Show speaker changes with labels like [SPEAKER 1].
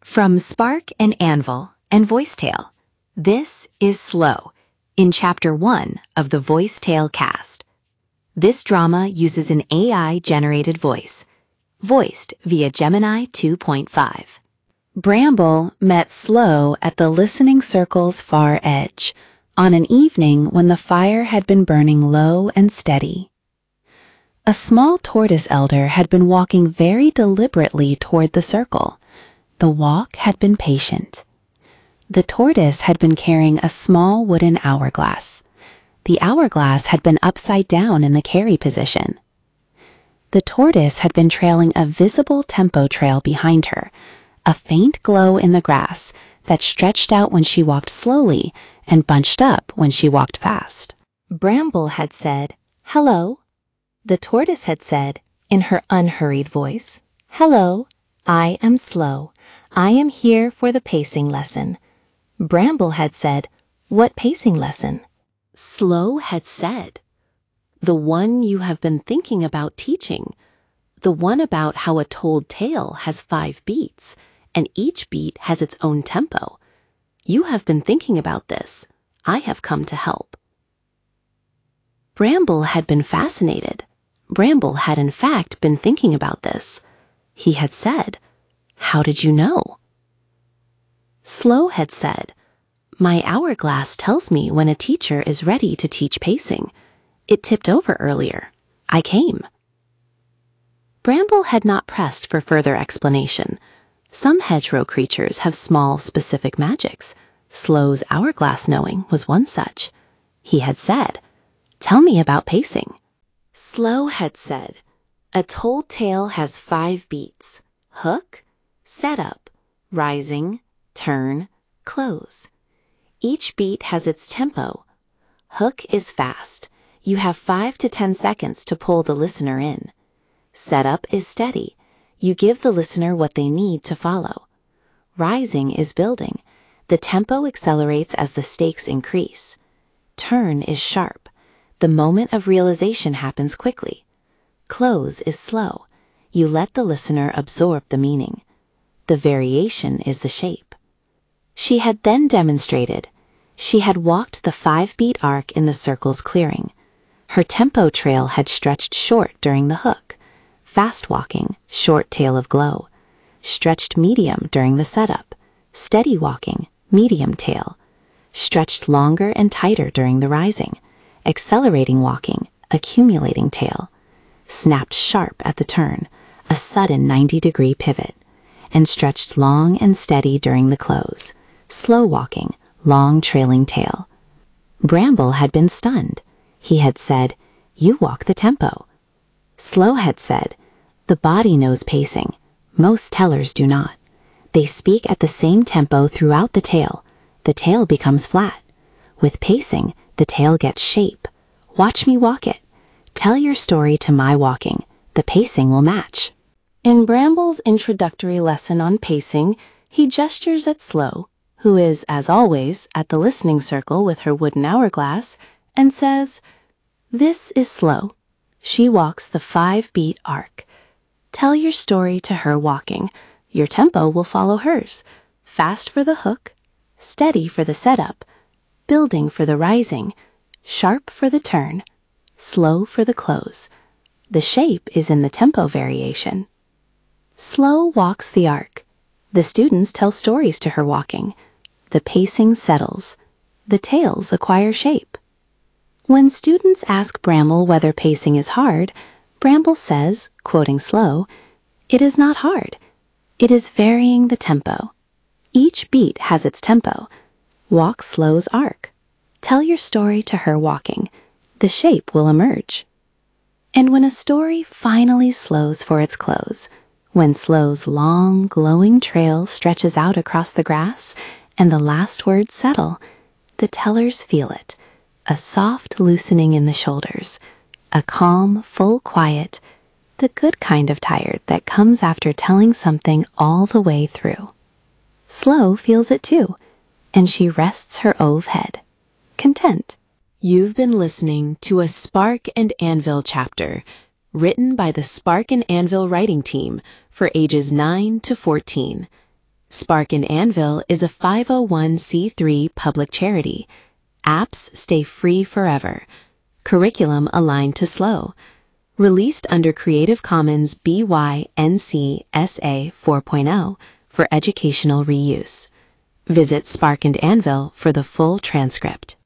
[SPEAKER 1] From Spark and Anvil and Voicetale, this is Slow, in Chapter 1 of the Voicetale cast. This drama uses an AI-generated voice, voiced via Gemini 2.5. Bramble met Slow at the listening circle's far edge, on an evening when the fire had been burning low and steady. A small tortoise elder had been walking very deliberately toward the circle. The walk had been patient. The tortoise had been carrying a small wooden hourglass. The hourglass had been upside down in the carry position. The tortoise had been trailing a visible tempo trail behind her, a faint glow in the grass that stretched out when she walked slowly and bunched up when she walked fast. Bramble had said, "Hello." The tortoise had said, in her unhurried voice, "Hello, I am Slow. I am here for the pacing lesson." Bramble had said, "What pacing lesson?" Slow had said, "The one you have been thinking about teaching. The one about how a told tale has 5 beats, and each beat has its own tempo. You have been thinking about this. I have come to help." Bramble had been fascinated. Bramble had in fact been thinking about this. He had said, "How did you know?" Slow had said, "My hourglass tells me when a teacher is ready to teach pacing. It tipped over earlier. I came." Bramble had not pressed for further explanation. Some hedgerow creatures have small, specific magics. Slow's hourglass knowing was one such. He had said, "Tell me about pacing." Slow had said, "A told tale has 5 beats: hook, setup, rising, turn, close. Each beat has its tempo. Hook is fast. You have 5 to 10 seconds to pull the listener in. Setup is steady. You give the listener what they need to follow. Rising is building. The tempo accelerates as the stakes increase. Turn is sharp. The moment of realization happens quickly. Close is slow. You let the listener absorb the meaning. The variation is the shape." She had then demonstrated. She had walked the 5-beat arc in the circle's clearing. Her tempo trail had stretched short during the hook. Fast walking, short tail of glow. Stretched medium during the setup. Steady walking, medium tail. Stretched longer and tighter during the rising. Accelerating walking, accumulating tail. Snapped sharp at the turn, a sudden 90-degree pivot. And stretched long and steady during the close. Slow walking, long trailing tail. Bramble had been stunned. He had said, "You walk the tempo." Slow had said, "The body knows pacing. Most tellers do not. They speak at the same tempo throughout the tail. The tail becomes flat. With pacing, the tail gets shape. Watch me walk it. Tell your story to my walking. The pacing will match." In Bramble's introductory lesson on pacing, he gestures at Slow, who is, as always, at the listening circle with her wooden hourglass, and says, "This is Slow. She walks the 5-beat arc. Tell your story to her walking. Your tempo will follow hers. Fast for the hook, steady for the setup, building for the rising, sharp for the turn, slow for the close. The shape is in the tempo variation." Slow walks the arc. The students tell stories to her walking. The pacing settles. The tails acquire shape. When students ask Bramble whether pacing is hard, Bramble says, quoting Slow, "It is not hard. It is varying the tempo. Each beat has its tempo. Walk Slow's arc. Tell your story to her walking. The shape will emerge." And when a story finally slows for its close, when Slow's long, glowing trail stretches out across the grass and the last words settle, the tellers feel it, a soft loosening in the shoulders, a calm, full quiet, the good kind of tired that comes after telling something all the way through. Slow feels it too, and she rests her ove head, content. You've been listening to a Spark and Anvil chapter, written by the Spark and Anvil writing team for ages 9 to 14. Spark and Anvil is a 501c3 public charity. Apps stay free forever. Curriculum aligned to SLO. Released under Creative Commons BY-NC SA 4.0 for educational reuse. Visit Spark and Anvil for the full transcript.